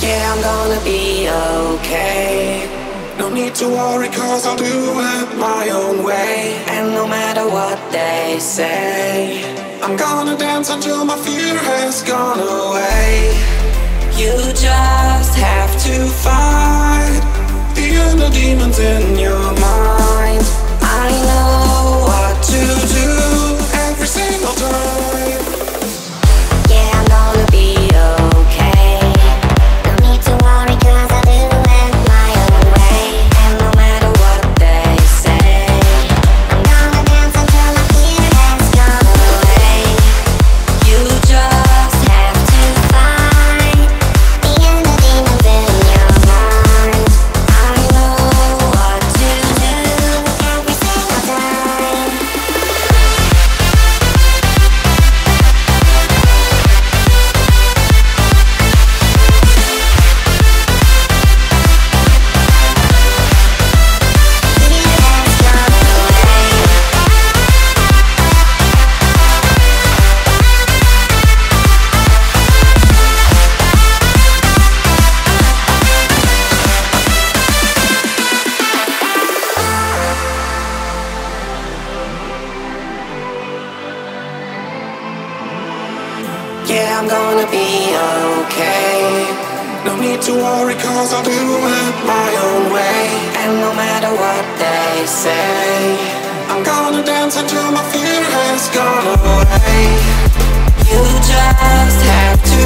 Yeah, I'm gonna be okay. No need to worry, cause I'll do it my own way. And no matter what they say, I'm gonna dance until my fear has gone away. You just have to fight the inner demons in your mind. I know what to do every single time. Yeah, I'm gonna be okay. No need to worry, cause I'll do it my own way. And no matter what they say, I'm gonna dance until my fear has gone away. You just have to fight the inner demons in your mind. I know what to do every single time. Yeah, I'm gonna be okay. No need to worry, cause I'll do it my own way. And no matter what they say, I'm gonna dance until my fear has gone away. You just have to